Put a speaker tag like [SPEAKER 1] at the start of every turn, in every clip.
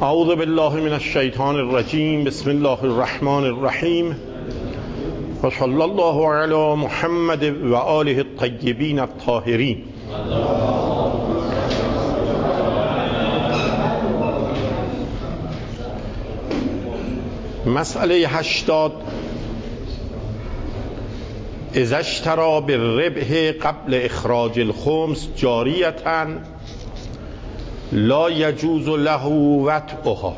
[SPEAKER 1] اعوذ بالله من الشیطان الرجیم. بسم الله الرحمن الرحیم و صلی الله علی محمد و آله الطیبین الطاهرین. مسئله 80. اذا اشترى بالربح قبل اخراج الخمس جاریة لا يجوز له وطئها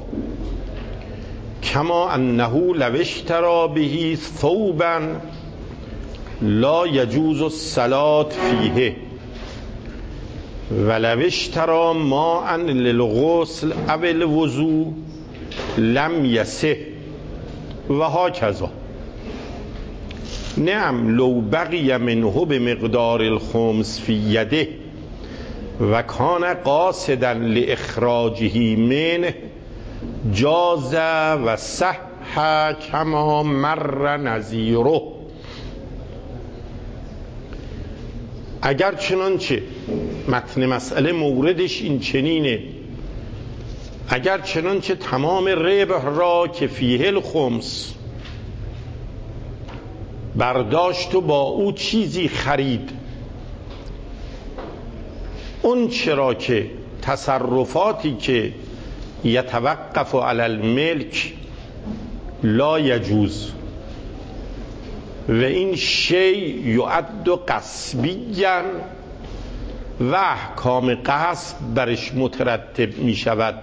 [SPEAKER 1] كما انه لو اشترى به ثوبا لا يجوز الصلاة فيه ولو اشترى ماء للغسل او الوضوء لم يصح وهكذا. نعم لو بقي منه بمقدار الخمس في يده وكان قاصدا لإخراجه منه جاز وصح كما مر نظیره. اگر چنانچه متن مسئله موردش این چنینه، اگر چنانچه تمام ربح را که فیه الخمس برداشت و با او چیزی خرید، اون چرا که تصرفاتی که یتوقف علی الملک لا یجوز و این شی یعد غصبیا و احکام غصب برش مترتب می شود،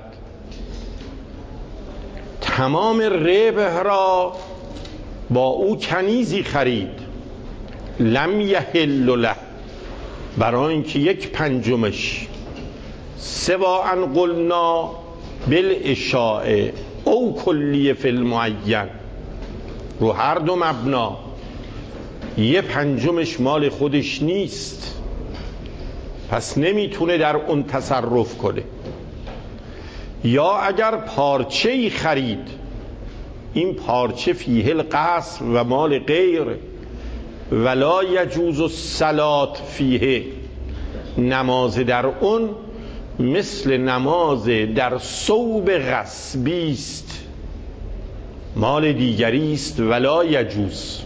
[SPEAKER 1] تمام ربح را با او کنیزی خرید، لم یحل له، برای اینکه یک پنجمش سوا ان قلنا بالاشاعه او کلیه فی المعین، رو هر دو مبنا، یه پنجمش مال خودش نیست پس نمیتونه در اون تصرف کنه، یا اگر پارچه‌ای خرید، این پارچه فیه القصب و مال غیر ولا یجوز الصلاة فیه، نماز در اون مثل نماز در ثوب غصبی است، مال دیگری است ولا یجوز.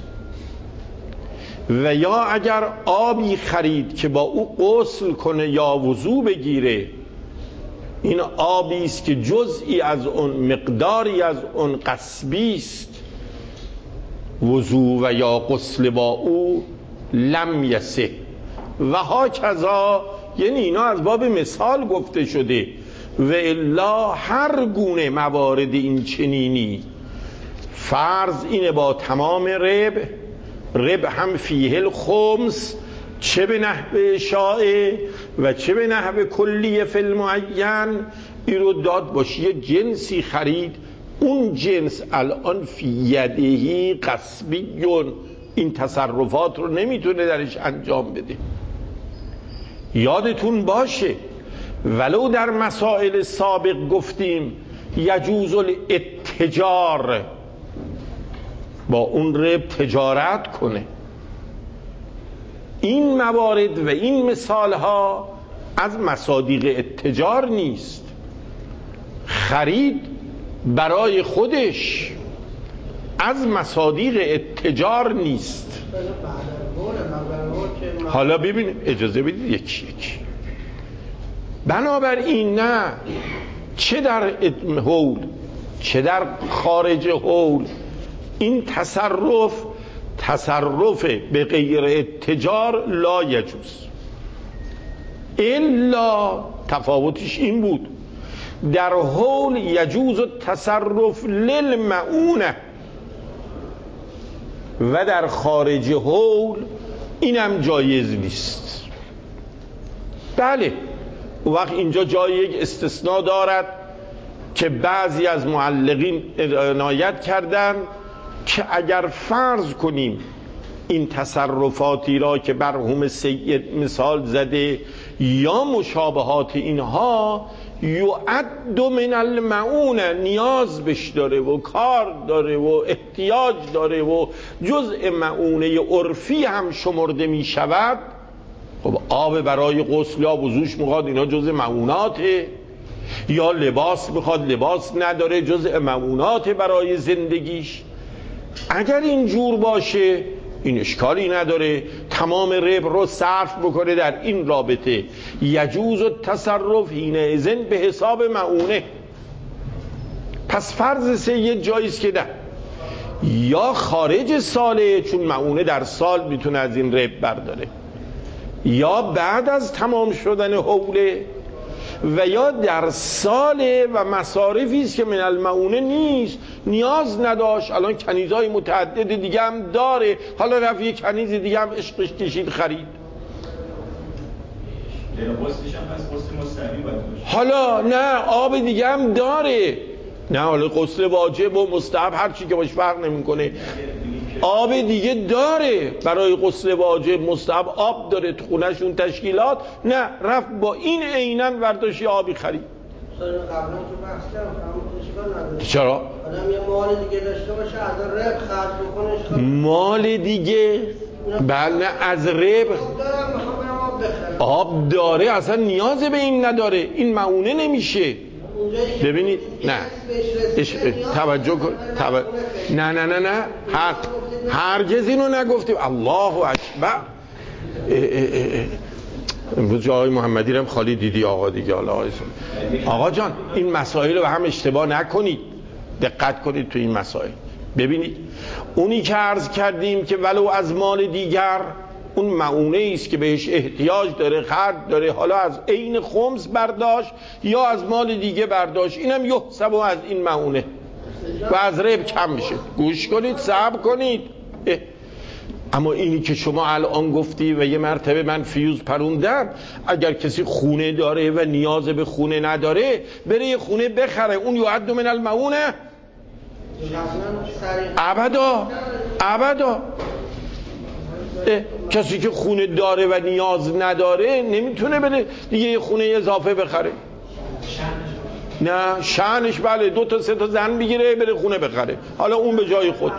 [SPEAKER 1] و یا اگر آبی خرید که با او غسل کنه یا وضو بگیره، این آبی است که جزئی از اون، مقداری از اون غصبی است، وضو و یا غسل با او لم یصح و هاکذا. یعنی اینا از باب مثال گفته شده و الا هر گونه موارد این چنینی فرض اینه با تمام ربح هم فیه الخمس، چه به نحو اشاعه و چه به نحو کلیه فی المعین، این رو داد باشه یه جنسی خرید، اون جنس الان فی یدهی غصبیون، این تصرفات رو نمیتونه درش انجام بده. یادتون باشه ولو در مسائل سابق گفتیم یجوز الاتجار، با اون ربح تجارت کنه. این موارد و این مثال ها از مصادیق اتجار نیست، خرید برای خودش از مصادیق اتجار نیست. حالا ببین، اجازه بدید یکی بنابراین نه، چه در حول چه در خارج حول، این تصرف به غیر اتجار لا یجوز، الا تفاوتش این بود در حول یجوز التصرف للمعونه و در خارج حول اینم جایز نیست. بله وقت اینجا جای یک استثناء دارد که بعضی از معلقین عنایت کردن که اگر فرض کنیم این تصرفاتی را که برهم سید مثال زده یا مشابهات اینها یعد من المعونه، نیاز بش داره و کار داره و احتیاج داره و جزء معونه عرفی هم شمرده می شود، خب آب برای غسل یا وضوش میخواد، اینا جزء معوناته، یا لباس میخواد، لباس نداره، جزء مؤونات برای زندگیش. اگر اینجور باشه این اشکالی نداره، تمام ربح رو صرف بکنه در این رابطه. یجوز التصرف حینئذ به حساب مؤونه. پس فرض سید جاییست که نه، یا خارج ساله چون مؤونه در سال میتونه از این ربح برداره، یا بعد از تمام شدن حوله، و یا در ساله و مصارفی است که من المؤونه نیست، نیاز نداشت، الان کنیزهای متعدد دیگه هم داره، حالا رفت یک کنیز دیگه هم عشقش کشید خرید. حالا نه آب دیگه هم داره، نه حالا غسل واجب و مستحب هر چی که باش فرق نمیکنه، آب دیگه داره برای غسل واجب مستحب، آب داره تو خونه‌شون تشکیلات، نه رفت با این عیناً ورداشی آبی خرید. چرا؟
[SPEAKER 2] آدم یه مال دیگه داشته باشه از ربح خرج بکنه،
[SPEAKER 1] مال دیگه بله از ربح آب داره، اصلا نیاز به این نداره، این مؤونه نمیشه. ببینید نه توجه کن نه هرگز اینو نگفتیم. الله اکبر. امروز جای محمدی رو هم خالی دیدی آقا دیگه. آقا جان این مسائل رو هم اشتباه نکنید، دقت کنید تو این مسائل. ببینید اونی که عرض کردیم که ولو از مال دیگر، اون مؤونه است که بهش احتیاج داره، خرج داره، حالا از عین خمس برداشت یا از مال دیگه برداشت، اینم یحسب از این مؤونه و از ربح کم میشه. گوش کنید، صبر کنید. اما اینی که شما الان گفتی و یه مرتبه من فیوز پروندم، اگر کسی خونه داره و نیاز به خونه نداره بره یه خونه بخره، اون یعد من المؤونه؟ ابدا. کسی که خونه داره و نیاز نداره نمیتونه بره دیگه یه خونه اضافه بخره. نه شأنش بله 2 تا 3 تا زن بگیره بره خونه بخره، حالا اون به جای خود.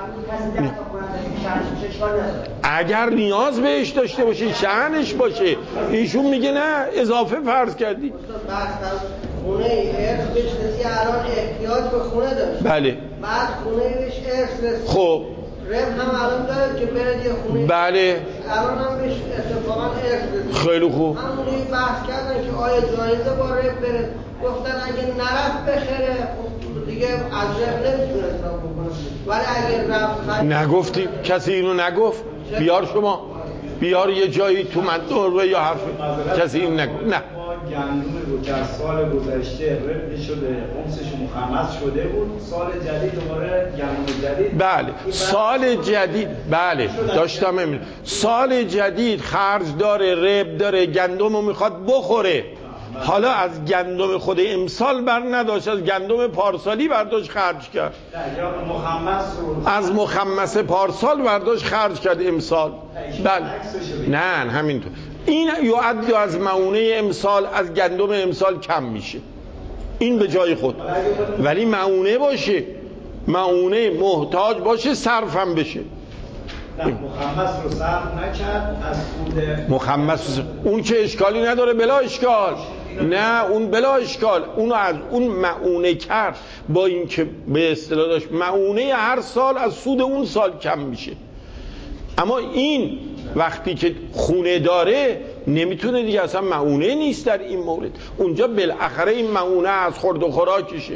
[SPEAKER 1] اگر نیاز بهش داشته باشه شأنش باشه. ایشون میگه نه اضافه فرض کردی.
[SPEAKER 2] خونه ارث بهش رسید، الان احتیاج به خونه داشت، بله بعد خونه بهش ارث رسید، خب ربح هم الان داره که برد یه خونه،
[SPEAKER 1] بله
[SPEAKER 2] الان هم بهش اتفاقا ارث رسید.
[SPEAKER 1] خیلی خوب.
[SPEAKER 2] همونی بحث کردن که آیا جایزه با ربح بره، گفتن اگه نرفت بخره دیگه از ربح نمیتونه حساب بکنه، ولی اگه رفت
[SPEAKER 1] نگفتیم کسی اینو نگفت. بیار شما بیار یه جایی تو مدرسه یا حرف کسی این نگفت. نه
[SPEAKER 3] گندم رو در سال گذشته ربح شده، خمسش مخمس شده بود، سال جدید دوباره گندم جدید.
[SPEAKER 1] بله سال جدید بله داشتم امین. سال جدید خرج داره، ربح داره، گندم رو میخواد بخوره، حالا از گندم خود امسال بر نداشت، از گندم پارسالی برداشت خرج کرد، از مخمس پارسال برداشت خرج کرد امسال. بله نه همینطور. این یعد از مؤونه امسال، از گندم امسال کم میشه، این به جای خود. ولی مؤونه باشه، مؤونه محتاج باشه صرفم بشه.
[SPEAKER 3] نه مخمس رو صرف نکرد از سود
[SPEAKER 1] مخمس، اون که اشکالی نداره بلا اشکال، نه اون بلا اشکال، اونو از اون مؤونه کرد، با این که به اصطلاح داشت مؤونه هر سال از سود اون سال کم میشه. اما این وقتی که خونه داره نمیتونه دیگه، اصلا مؤونه نیست در این مورد، اونجا بالاخره این مؤونه از خورد و خوراکشه.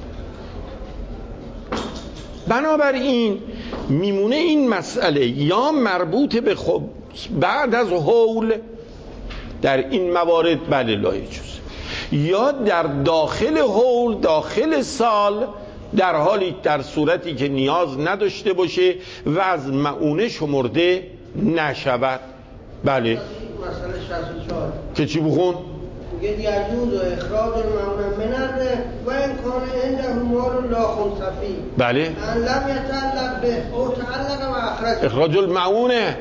[SPEAKER 1] بنابراین میمونه این مسئله یا مربوط به خب بعد از حول در این موارد بله لا یجوز، یا در داخل حول داخل سال در حالی در صورتی که نیاز نداشته باشه و از مؤونه شمرده نشود. بله
[SPEAKER 2] مسئله 64
[SPEAKER 1] که چی بخون؟
[SPEAKER 2] میگه یجوز و اخراج الممنوع من الربح و این کان عنده مال لا خمسفی.
[SPEAKER 1] بله
[SPEAKER 2] ان لم يتعلق به او تعلق و اخرج.
[SPEAKER 1] اخراج المعونه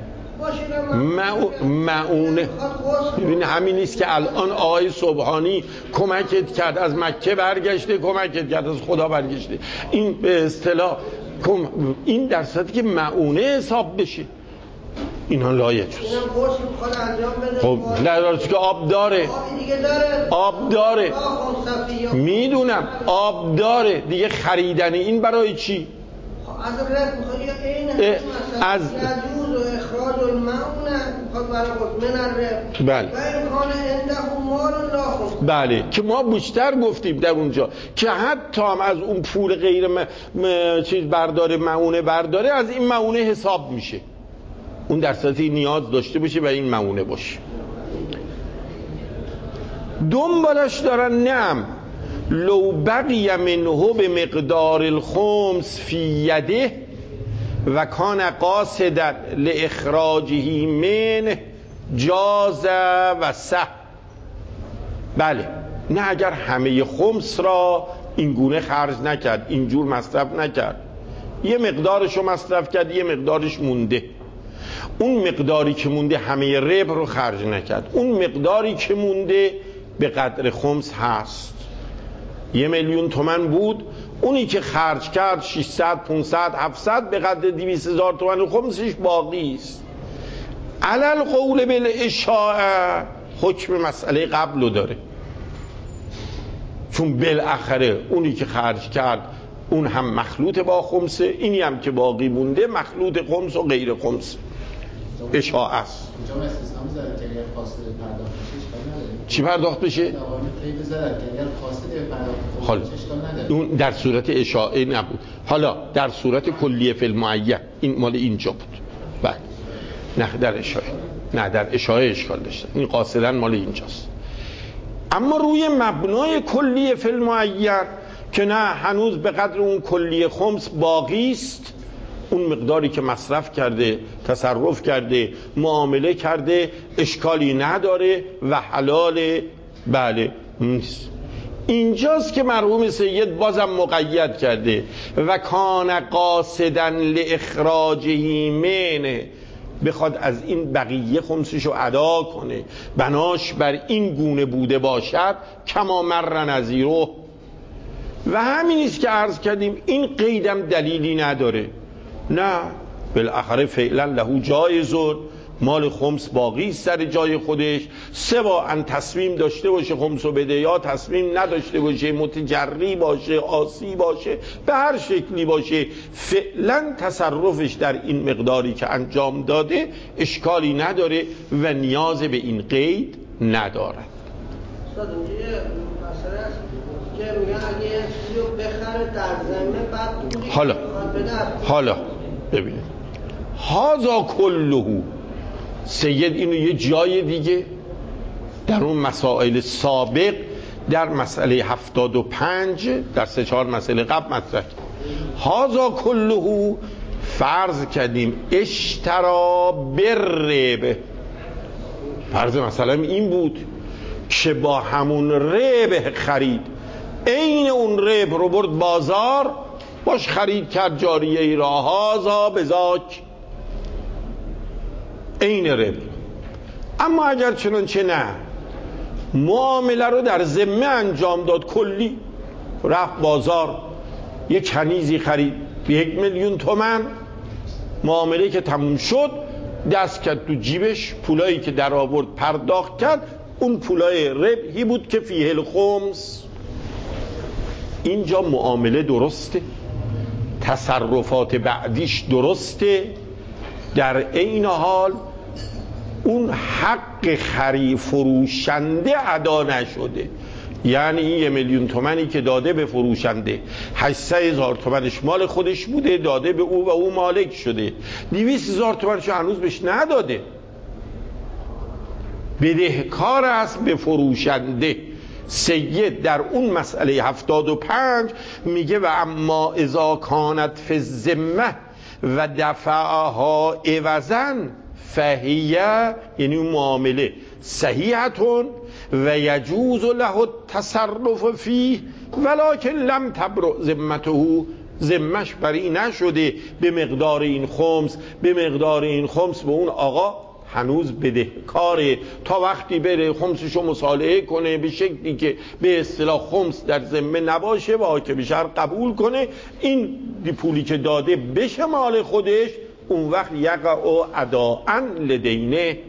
[SPEAKER 1] معونه. ببین همین نیست که الان آقای سبحانی کمکت کرد، از مکه برگشته کمکت کرد، از خدا برگشته، این به اصطلاح این در صورتی که معونه حساب بشه. اینا لایجوز.
[SPEAKER 2] اینم قرصی بخواد انجام بده.
[SPEAKER 1] خب ندارد که آب داره.
[SPEAKER 2] آبی دیگه داره.
[SPEAKER 1] آب داره. میدونم آب داره دیگه. خریدن این برای چی؟
[SPEAKER 2] از رفت میخواد یا این
[SPEAKER 1] از
[SPEAKER 2] یجوز و اخراج المعونه میخواد برای خود من الرفت.
[SPEAKER 1] بله.
[SPEAKER 2] و این کانه انده مال الله.
[SPEAKER 1] بله که ما بیشتر گفتیم در اونجا که حتی هم از اون پول غیر چیز برداره، معونه برداره، از این معونه حساب میشه. اون در صورتی نیاز داشته باشه و این معونه باشه. دنبالش دارن نعم لو بقی منه به مقدار الخمس فی یده و کان قاصدا لاخراجه من جاز و صح. بله نه اگر همه خمس را این گونه خرج نکرد، اینجور مصرف نکرد، یه مقدارشو مصرف کرد، یه مقدارش مونده، اون مقداری که مونده همه ربح رو خرج نکرد، اون مقداری که مونده به قدر خمس هست. 1,000,000 تومان بود، اونی که خرج کرد 600 500 700 به قدر 200,000 تومان خمسش باقی است. علل قول بالاشاعه حکم مسئله قبلو داره، چون بالاخره اونی که خرج کرد اون هم مخلوط با خمسه، اینی هم که باقی مونده مخلوط خمس و غیر خمس. اشاعه است. چی پرداخت بشه؟ حالا اون در صورت اشاعه نبود، حالا در صورت کلیه فی المعین این مال اینجا بود. بله نه در اشاعه، نه در اشاعه اشکال داشته، این قاصداً مال اینجاست. اما روی مبنای کلیه فی المعین که نه هنوز به قدر اون کلیه خمس باقی است، اون مقداری که مصرف کرده، تصرف کرده، معامله کرده، اشکالی نداره و حلال. بله نیست. اینجاست که مرحوم سید بازم مقید کرده و کان قاصدا لاخراجه منه، بخواد از این بقیه خمسشو ادا کنه، بناش بر این گونه بوده باشد کما مر نظیره. و همینیست که عرض کردیم این قیدم دلیلی نداره، نه بالاخره فعلا له جایزون، مال خمس باقی سر جای خودش، سواء تصمیم داشته باشه خمسو بده یا تصمیم نداشته باشه، متجری باشه، عاصی باشه، به هر شکلی باشه، فعلا تصرفش در این مقداری که انجام داده اشکالی نداره و نیاز به این قید ندارد. حالا ببینید هازا کلهو، سید اینو یه جای دیگه در اون مسائل سابق در مسئله 75 در 3-4 مسئله قبل مطرح، هازا کلهو فرض کردیم اشترا بالربح، فرض مثلا این بود که با همون ربح خرید، عین اون ربح رو برد بازار باش خرید کرد جاریه ای را، هازا بذاک عین ربح. اما اگر چنانچه نه معامله رو در ذمه انجام داد، کلی رفت بازار یک کنیزی خرید به 1,000,000 تومان، معامله که تموم شد دست کرد تو جیبش، پولایی که در آورد پرداخت کرد، اون پولای ربحی بود که فیه الخمس. اینجا معامله درسته، تصرفات بعدیش درسته، در این حال اون حق فروشنده ادا نشده. یعنی این 1,000,000 تومانی که داده به فروشنده، 800,000 تومنش مال خودش بوده، داده به او و او مالک شده، 200,000 تومنش هنوز بهش نداده، بدهکار است به فروشنده. سید در اون مسئله 75 میگه و اما اذا کانت فی الذمه و دفعها عوضا فهیه، یعنی اون معامله صحیحتون و یجوز له التصرف فیه ولکن لم تبرئ ذمته، ذمش بری نشده به مقدار این خمس، به مقدار این خمس به اون آقا هنوز بدهکاره تا وقتی بره خمسشو مصالحه کنه به شکلی که به اصطلاح خمس در ذمه نباشه و حاکم شرع قبول کنه، این پولی که داده بشه مال خودش، اون وقت یقع اداء لدینه.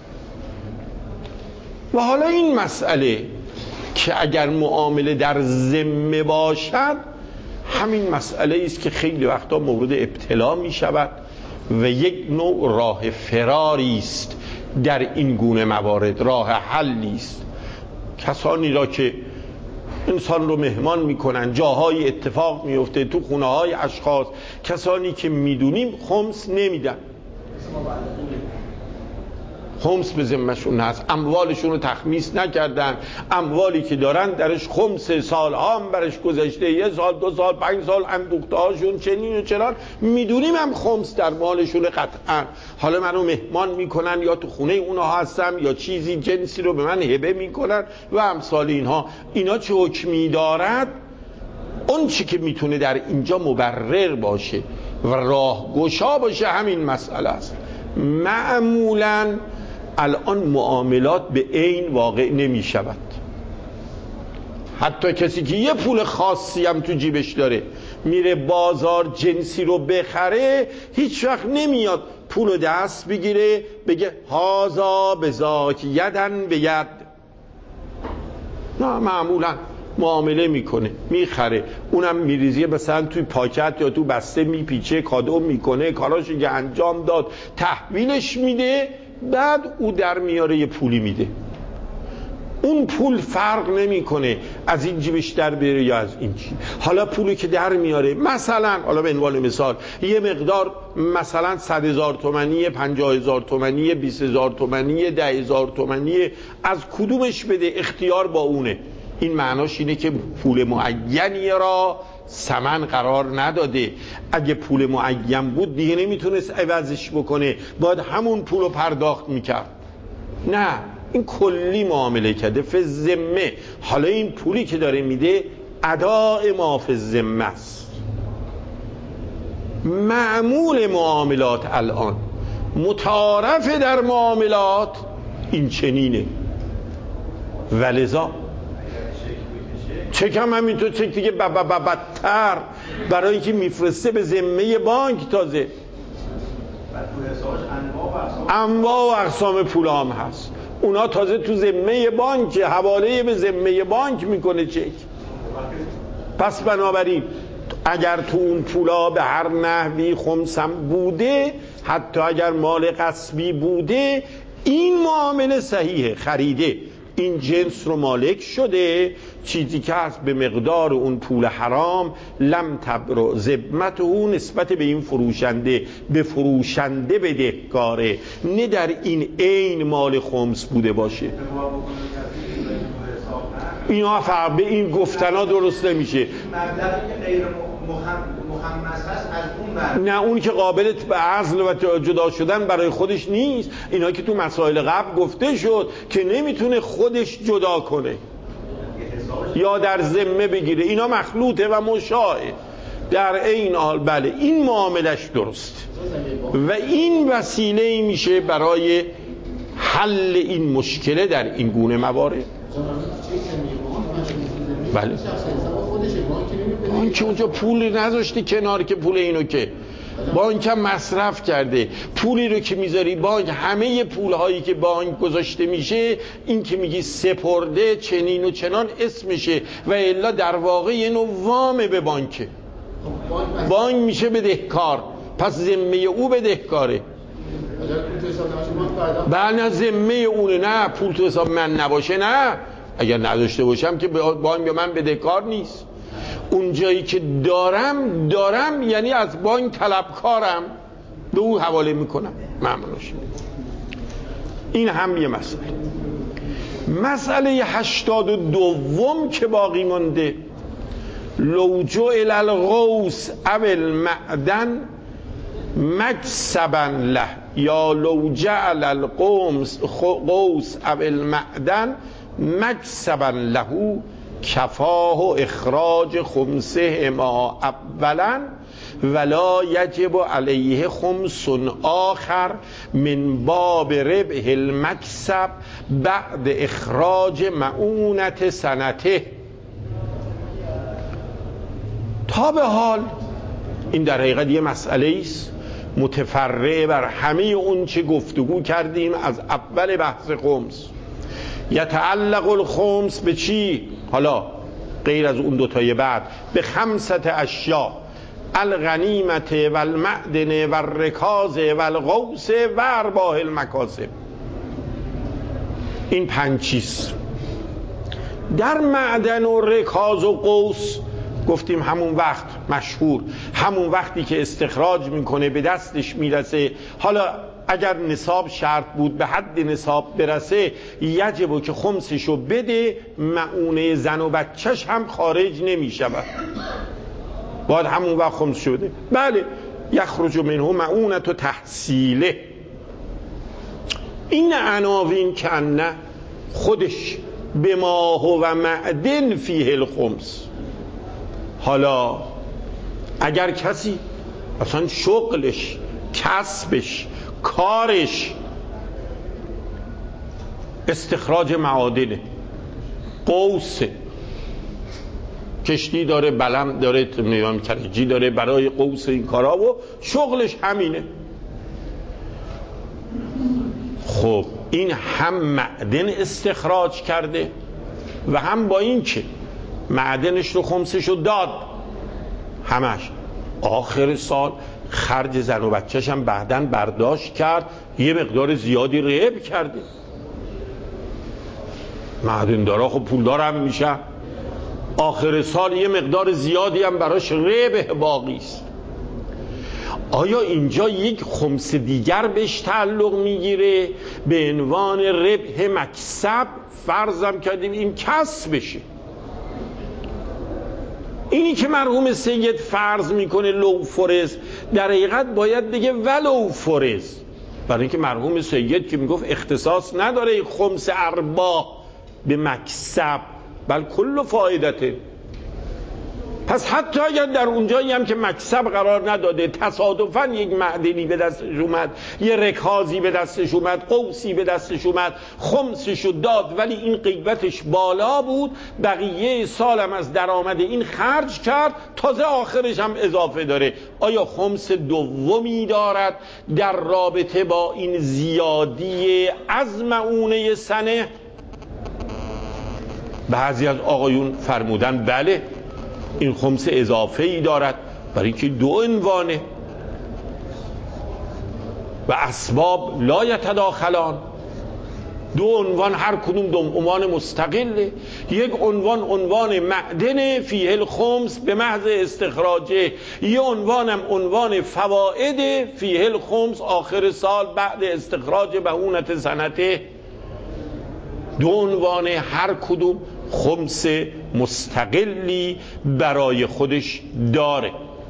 [SPEAKER 1] و حالا این مسئله که اگر معامله در ذمه باشد، همین مسئله است که خیلی وقتا مورد ابتلا می شود و یک نوع راه فراری است در این گونه موارد، راه حلی است. کسانی را که انسان رو مهمان میکنن، جاهای اتفاق میفته، تو خونه های اشخاص، کسانی که میدونیم خمس نمیدن، خمس به ذمه‌شون هست، اموالشون رو تخمیس نکردن، اموالی که دارن درش خمس، سالها هم برش گذشته، 1 سال 2 سال 5 سال اندوخته هاشون چنین و چنان، میدونیم هم خمس در مالشون قطعا. حالا منو مهمان میکنن یا تو خونه اونها هستم یا چیزی جنسی رو به من هبه میکنن و امثال اینها. اینا چه حکمی دارد؟ اون چی که میتونه در اینجا مبرر باشه و راهگشا باشه همین مسئله است. معمولاً الان معاملات به عین واقع نمی شود. حتی کسی که یه پول خاصی هم تو جیبش داره میره بازار جنسی رو بخره، هیچ وقت نمیاد پول رو دست بگیره بگه هازا بذاک یدن به ید. نه، معمولا معامله میکنه، میخره، اونم میریزیه مثلا توی پاکت یا تو بسته میپیچه، کادو میکنه، کاراشو که انجام داد تحویلش میده، بعد او در میاره یه پولی میده. اون پول فرق نمیکنه از این جیبش در بیاره یا از این جیب. حالا پولی که در میاره مثلا، حالا به عنوان مثال، یه مقدار مثلا 100,000 تومانی، 50,000 تومانی، 20,000 تومانی، 10,000 تومانی، از کدومش بده اختیار با اونه. این معناش اینه که پول معینی را ثمن قرار نداده. اگه پول معین بود دیگه نمیتونست عوضش بکنه، باید همون پول رو پرداخت میکرد. نه، این کلی معامله کرده فی الذمه. حالا این پولی که داره میده اداء ما فی الذمه است. معمول معاملات الان، متعارف در معاملات این چنینه. ولذا چک هم همینطور، چک دیگه بدتر، برای اینکه میفرسته به ذمه بانک. تازه انواع و اقسام پول هم هست، اونا تازه تو ذمه بانک، حواله به ذمه بانک میکنه چک. پس بنابراین اگر تو اون پولا به هر نحوی خمسم بوده، حتی اگر مال غصبی بوده، این معامله صحیحه. خریده این جنس رو مالک شده، چیزی که هست به مقدار اون پول حرام، لم تبرع ذمته، نسبت به این فروشنده، به فروشنده بدهکاره، نه در این عین مال خمس بوده باشه. اینا فقط به این گفتنا درست نمیشه.
[SPEAKER 4] مبلغی که غیر محمس هست از اون
[SPEAKER 1] نه، اون که قابل به عزل و جدا شدن برای خودش نیست. اینا که تو مسائل قبل گفته شد که نمیتونه خودش جدا کنه یا در ذمه بگیره، اینا مخلوطه و مشاعه در این حال. بله، این معاملش درست و این وسیله میشه برای حل این مشکله در این گونه موارد. بله، بانک اونجا پولی نذاشته کنار که پول اینو که بانک هم مصرف کرده. پولی رو که میذاری بانک، همه پولهایی که بانک گذاشته میشه، این که میگی سپرده چنین و چنان اسمشه و الا در واقع یه نوع وامه به بانکه. بانک میشه بدهکار، پس ذمه او بدهکاره. بله، ذمه اونه. نه، پول تو حساب من نباشه، نه، اگر نداشته باشم که بانک به من بدهکار نیست. اون جایی که دارم یعنی از بانک طلبکارم، به او حواله میکنم. ممنونش. این هم یه مسئله 82 که باقی مونده، لو جعل الغوث او المعدن مکسبا له، یا لو جعل الغوث او المعدن مکسبا له کفاه اخراج خمسه ما اولا ولا یجب علیه خمس آخر من باب ربح المکسب بعد اخراج معونت سنته. تا به حال این در حقیقت یه مسئله است متفرع بر همه اون چه گفتگو کردیم از اول بحث خمس. یتعلق الخمس به چی؟ حالا غیر از اون دوتای بعد، به 5 اشیاء: الغنیمت و المعدن و الرکاز و الغوث و ارباح المکاسب. این 5 چیز. در معدن و رکاز و غوث گفتیم همون وقت مشهور، همون وقتی که استخراج میکنه به دستش میرسه. حالا اگر نصاب شرط بود به حد نصاب برسه، یجبه که خمسشو بده، مؤونه زن و بچهش هم خارج نمیشود، باید همون وقت خمسشو بده. بله، یخرج منه مؤونت و تحصیله. این عناوین که نه خودش به ما هو معدن فیه الخمس. حالا اگر کسی اصلا شغلش، کسبش، کارش استخراج معادنه، قوسه، کشتی داره، بلم داره، نمیدونم کرجی داره برای قوس این کارا و شغلش همینه، خب این هم معدن استخراج کرده و هم با این که معدنش رو خمسش رو داد، همش آخر سال خرج زن و بچهش هم بعدن برداشت کرد، یه مقدار زیادی رب کرده. معدن دارا خب پولدار هم میشه، آخر سال یه مقدار زیادی هم براش ربح باقی است. آیا اینجا یک خمس دیگر بهش تعلق میگیره به عنوان ربح مکسب؟ فرضم کردیم این کسب بشه. اینی که مرحوم سید فرض میکنه لو فرض، در حقیقت باید بگه ولو فرض، برای اینکه مرحوم سید که میگفت اختصاص نداره خمس ارباح به مکسب، بل کل فایدته. پس حتی اگر در اونجایی هم که مکسب قرار نداده، تصادفاً یک معدنی به دستش اومد، یه رکازی به دستش اومد، قوسی به دستش اومد، خمسشو داد، ولی این قیمتش بالا بود، بقیه سالم از درآمد این خرج کرد، تازه آخرش هم اضافه داره. آیا خمس دومی دارد در رابطه با این زیادی از مؤونه سنه؟ بعضی از آقایون فرمودن بله، این خمس اضافه ای دارد، برای اینکه دو عنوانه و اسباب لا یتداخلان، دو عنوان هر کدوم دو عنوان مستقله. یک عنوان معدن فیه الخمس به محض استخراجه، یه عنوانم عنوان فواید فیه الخمس آخر سال بعد استخراج مؤونت سنته. دو عنوان هر کدوم خمس مستقلی برای خودش داره.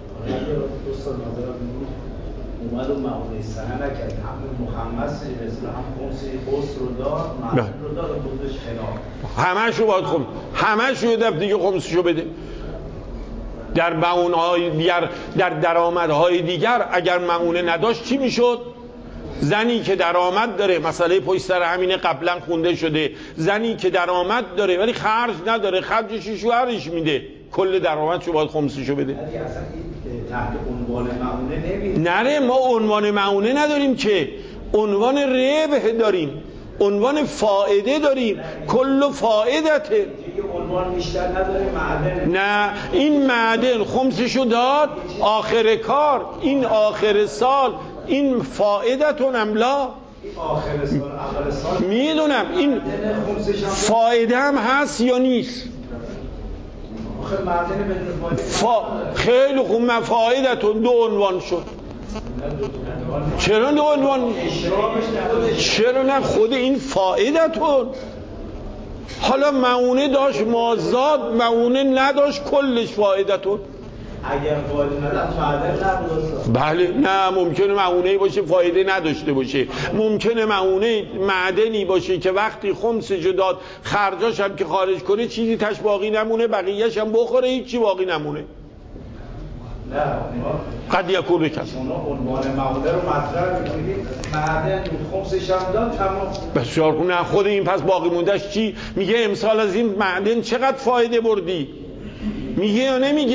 [SPEAKER 3] اومد و مؤونه سنه نکرد، هم مخمس رسول هم خمس قصر رو داد، معدن رو داد و خودش کنار،
[SPEAKER 1] همش رو باید خمس، همش رو دفت دیگه خمسشو بده. در مؤونه‌های دیگر، در درآمدهای دیگر اگر مؤونه نداشت چی میشد؟ زنی که درآمد داره، مسئله پشت سر همینه قبلا خونده شده، زنی که درآمد داره ولی خرج نداره، خرجش شوهرش میده، کل درآمدشو باید خمسشو بده.
[SPEAKER 3] اصلا تحت عنوان مؤونه نمیره.
[SPEAKER 1] نره، ما عنوان مؤونه نداریم که، عنوان ربح داریم، عنوان فائده داریم، کل فائدته.
[SPEAKER 3] یه عنوان بیشتر نداره، معدن.
[SPEAKER 1] نه، این معدن خمسشو داد آخر کار، این آخر سال، این فائدتون املا
[SPEAKER 3] آخر سال اول سال
[SPEAKER 1] میدونم این فایده هم هست یا نیست.
[SPEAKER 3] آخر معدن بدون فایده
[SPEAKER 1] خیلی خوب، مفایدتون دو عنوان شد. چرا دو عنوان؟ چرا نه خود این فایدتون؟ حالا مؤونه داشت مازاد، مؤونه نداشت کلش فایدتون.
[SPEAKER 3] اگر فایده نداشت معدن نبود.
[SPEAKER 1] بله، نه ممکنه مؤونه باشه فایده نداشته باشه، ممکنه مؤونه معدنی باشه که وقتی خمسشو داد خرجاش هم که خارج کنه چیزی تش باقی نمونه، بقیه‌اش هم بخوره هیچی باقی نمونه.
[SPEAKER 3] نه
[SPEAKER 1] قد یکون بکن
[SPEAKER 3] شما عنوان مؤونه رو مطرح می‌کنید، معدن خمسش هم داد تمام.
[SPEAKER 1] بسیار خوب. نه خود این پس باقی موندهش چی؟ میگه امسال از این معدن چقدر فایده بردی؟ میگه یا نمیگه؟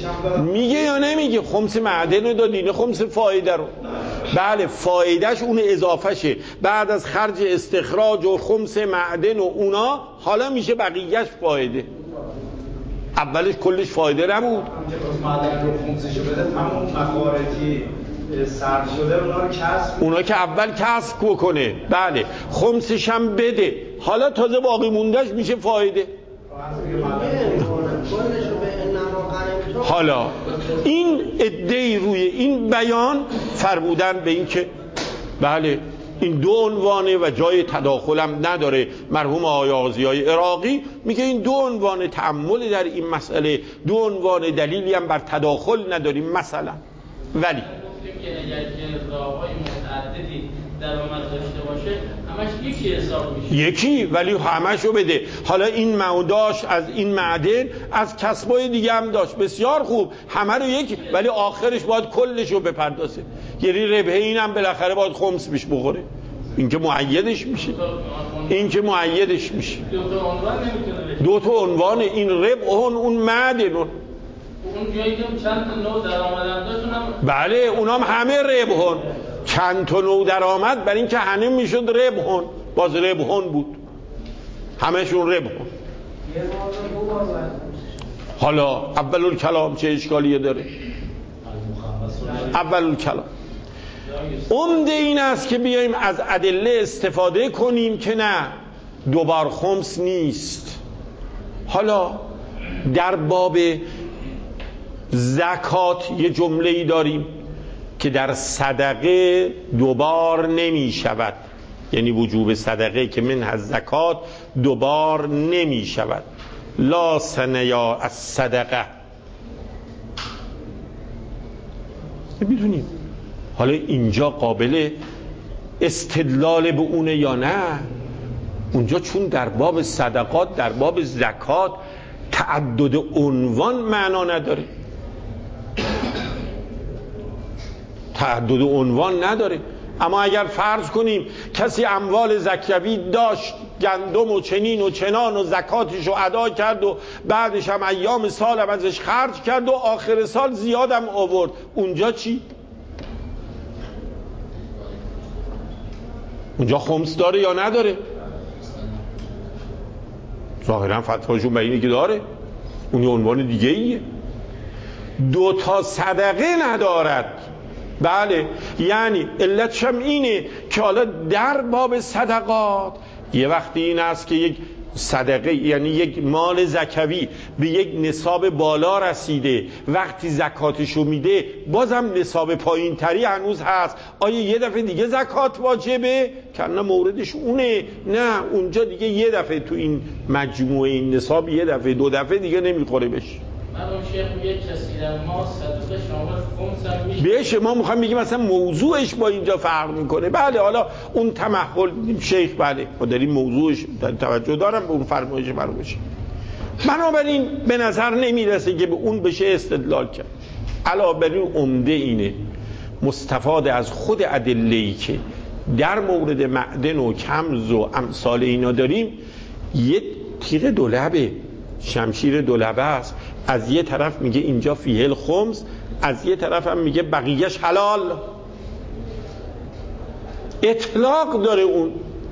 [SPEAKER 1] میگه یا نمیگه؟ خمس معدن رو داد، اینه خمس فایده رو. بله فایدهش اون اضافهشه، بعد از خرج استخراج و خمس معدن و اونا حالا میشه بقیهش فایده. اولش کلش فایده نبود.
[SPEAKER 3] معدن رو خمسش بده، همون مخارجی صرف شده اونا رو کسب،
[SPEAKER 1] اونا که اول کسب بکنه، بله خمسش هم بده، حالا تازه باقی موندهش میشه فایده. حالا این ادعی روی این بیان فرمودن به این که بله این دو عنوانه و جای تداخلم نداره. مرحوم آقای آغازیای عراقی میگه این دو عنوان تأمل در این مسئله، دو عنوان دلیلی هم بر تداخل نداریم. مثلا ولی
[SPEAKER 5] درآمد داشته باشه همش یکی حساب میشه،
[SPEAKER 1] یکی، ولی همشو بده. حالا این معداش از این معدن از کسبای دیگه هم داشت، بسیار خوب، همه رو یکی، ولی آخرش باید کلشو بپردازه. یعنی ربح اینم بالاخره باید خمس بیش بخوره. این که معیدش میشه، این که معیدش میشه. دو تا عنوان، این ربح اون معدن،
[SPEAKER 5] اون جایی که چند تا نوع درآمدنداشون هم
[SPEAKER 1] بله اونام همه ربحن، چند تا نوع درآمد، برای اینکه همه میشد ربحن، باز ربحن بود، همشون ربحن. حالا اول کلام چه اشکالیه داره؟ اول کلام عمده این است که بیایم از ادله استفاده کنیم که نه دوبار خمس نیست. حالا در باب زکات یه جمله‌ای داریم که در صدقه دوبار نمی شود، یعنی وجوب صدقه که من از زکات دوبار نمی شود. لا سنیا از صدقه. میدونیم حالا اینجا قابل استدلال به اونه یا نه؟ اونجا چون در باب صدقات، در باب زکات تعدد عنوان معنا نداره، تعدد عنوان نداره. اما اگر فرض کنیم کسی اموال زکوی داشت، گندم و چنین و چنان و زکاتش رو ادا کرد و بعدش هم ایام سال هم ازش خرج کرد و آخر سال زیادم آورد، اونجا چی؟ اونجا خمس داره یا نداره؟ ظاهرا فتواشون به اینه که داره، اون یه عنوان دیگه ایه. دو تا صدقه ندارد. بله یعنی علتش هم اینه که حالا در باب صدقات یه وقتی این است که یک صدقه یعنی یک مال زکوی به یک نصاب بالا رسیده، وقتی زکاتشو میده بازم نصاب پایین تری هنوز هست، آیا یه دفعه دیگه زکات واجبه؟ که نه موردش اونه، نه اونجا دیگه یه دفعه تو این مجموعه این نصاب یه دفعه دو دفعه دیگه نمیخوره بهش.
[SPEAKER 5] اون شیخ میگه کسی در ما صدقه شامل خمس هم میشه
[SPEAKER 1] بهش. ما میخوام بگیم مثلا موضوعش با اینجا فرق میکنه. بله حالا اون تمحل شیخ، بله ما داریم موضوعش توجه دارم به اون فرمایش فرمایش. بنابراین به نظر نمیرسه که به اون بشه استدلال کرد. علاوه بر این عمده اینه مستفاد از خود ادله‌ای که در مورد معدن و کمز و امثال اینا داریم، یه تیغ دولبه، شمشیر دولبه است. از یه طرف میگه اینجا فیه الخمس، از یه طرف هم میگه بقیهش حلال. اطلاق داره. اون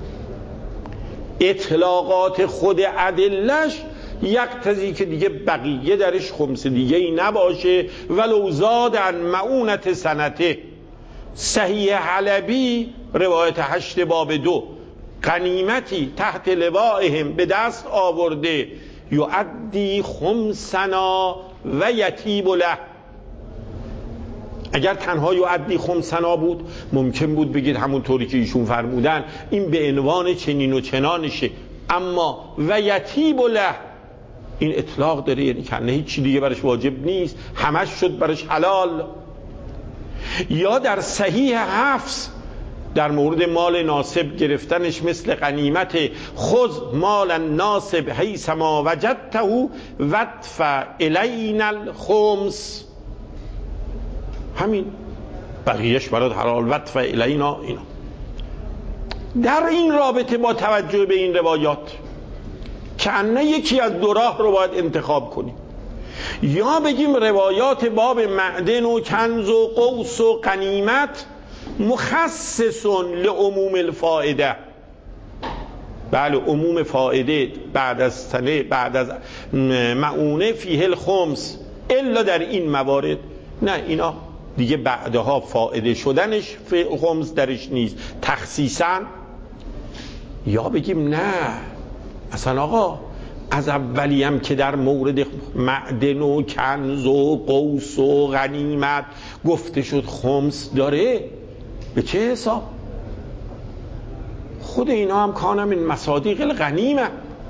[SPEAKER 1] اطلاقات خود ادلش یقتضی که دیگه بقیه درش خمس دیگه ای نباشه. ولو زادن معونت سنته. صحیح حلبی روایت 8 باب 2 غنیمتی تحت لوائهم به دست آورده یعدی خمسنا و یتیب له. اگر تنها یعدی خمسنا بود ممکن بود بگید همونطوری که ایشون فرمودن این به عنوان چنین و چنانشه، اما و یتیب له این اطلاق داره، یعنی کنه هیچ چی دیگه برش واجب نیست، همش شد برش حلال. یا در صحیح حفظ در مورد مال ناصب گرفتنش مثل غنیمت خذ مال الناصب حیث ما وجدته وادفع الینا الخمس، همین بقیهش برات حلال، وادفع الینا. اینا در این رابطه با توجه به این روایات که انه یکی از دو راه رو باید انتخاب کنیم. یا بگیم روایات باب معدن و کنز و قوس و غنیمت مخصص لعموم الفائده. بله، عموم فائده بعد از سنه بعد از معونه فیه الخمس الا در این موارد. نه، اینا دیگه بعدها فائده شدنش خمس درش نیست تخصیصا. یا بگیم نه اصلا آقا از اولی هم که در مورد معدن و کنز و قوس و غنیمت گفته شد خمس داره، به چه حساب؟ خود اینا هم کانم من مصادیق الغنیمه.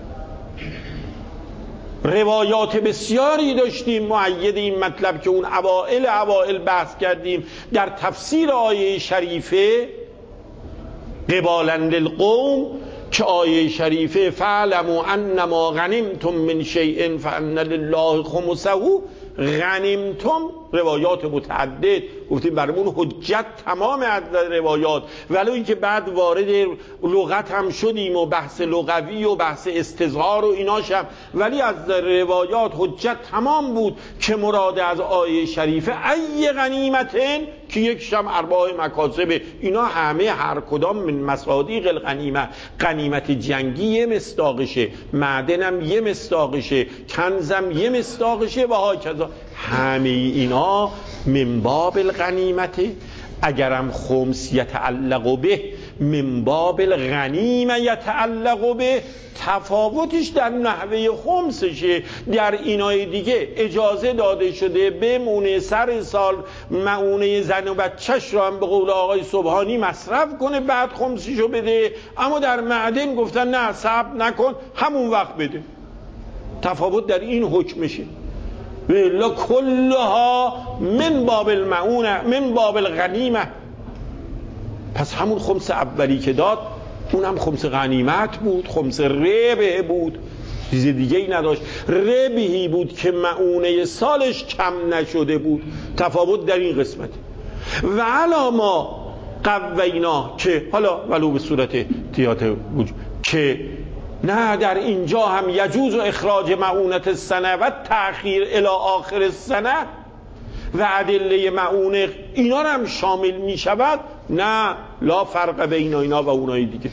[SPEAKER 1] روایات بسیاری داشتیم مؤید این مطلب که اون اوائل بحث کردیم در تفسیر آیه شریفه قبالا للقوم، که آیه شریفه فاعلموا انما غنمتم من شیء فان لله خمسه غنیمتم، روایات متعدد گفتیم برامون حجت تمام از روایات، ولی اینکه بعد وارد لغت هم شدیم و بحث لغوی و بحث استظهار و ایناشم، ولی از روایات حجت تمام بود که مراد از آیه شریفه ای غنیمتن که یک شم ارباح مکاسب، اینا همه هر کدام من مصادیق الغنیمه. غنیمت جنگی یه مصداقشه، معدنم یه مصداقشه، کنزم یه مصداقشه و هاکذا، همه اینا من باب الغنیمت. اگرم خمس یتعلق به من باب الغنیمه یتعلق به، تفاوتش در نحوه خمسشه. در اینای دیگه اجازه داده شده بمونه سر سال معونه زن و بچهش رو هم به قول آقای سبحانی مصرف کنه بعد خمسشو بده، اما در معدن گفتن نه صبر نکن همون وقت بده. تفاوت در این حکمشه. ولا کلها من باب المعونه من باب الغنیمه. پس همون خمس اولی که داد اونم خمس غنیمت بود، خمس ربح بود، چیز دیگه ای نداشت، ربحی بود که معونه سالش کم نشده بود. تفاوت در این قسمت. و علا ما قوینا، که حالا ولو به صورت تیات وجود، که نه در اینجا هم یجوز اخراج معونت السنه و تأخیر الی آخر السنه و ادله معونه اینا هم شامل می شود. نه، لا فرق بین اینا و اونای دیگه.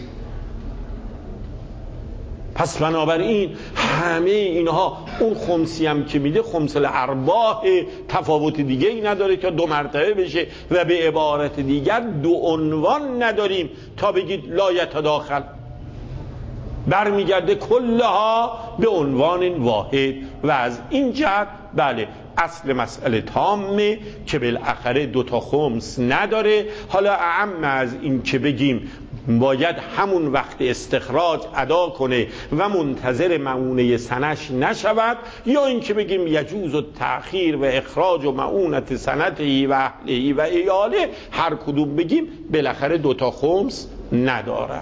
[SPEAKER 1] پس بنابراین همه اینها، اون خمسی هم که میده خمس الارباح، تفاوت دیگه ای نداره تا دو مرتبه بشه، و به عبارت دیگر دو عنوان نداریم تا بگید لا یتداخل، برمیگرده کلها به عنوان واحد. و از این جهت بله اصل مسئله تامه که بالاخره دوتا خمس نداره. حالا اعم از این که بگیم باید همون وقت استخراج ادا کنه و منتظر معونه سنش نشود، یا این که بگیم یجوز و تأخیر و اخراج و معونت سنتی و اهلی و ایاله، هر کدوم بگیم بالاخره دوتا خمس نداره.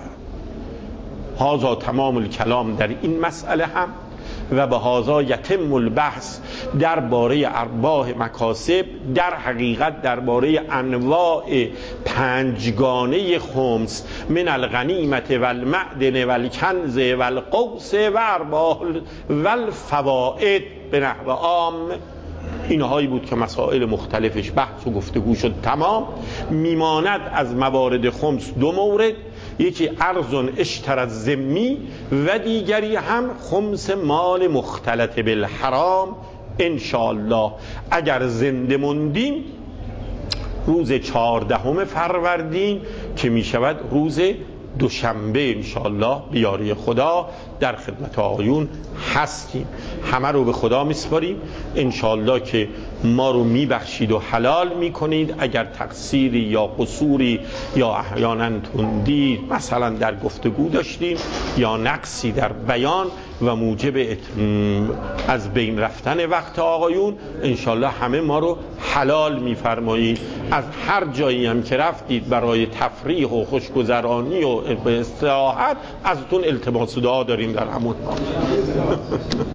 [SPEAKER 1] هذا تمام الکلام در این مسئله هم، و به هذا یتم البحث درباره ارباح مکاسب، در حقیقت درباره انواع پنجگانه خمس من الغنیمت و المعدن و الکنز و القوس و ارباح و الفوائد به نحو عام. اینهایی بود که مسائل مختلفش بحث و گفتگو شد تمام. میماند از موارد خمس دو مورد، یکی ارض اشترت ذمی و دیگری هم خمس مال مختلط بالحرام. انشاءالله اگر زنده موندیم روز 14 فروردین که می شود روز دوشنبه انشاءالله بیاری خدا در خدمت آقایون هستیم. همه رو به خدا میسپاریم انشاءالله که ما رو میبخشید و حلال میکنید. اگر تقصیری یا قصوری یا احیانا تندی مثلا در گفتگو داشتیم یا نقصی در بیان و موجب از بین رفتن وقت آقایون، انشاءالله همه ما رو حلال میفرمایید. از هر جایی هم که رفتید برای تفریح و خوشگذرانی و استراحت ازتون التماس دعا داریم در همون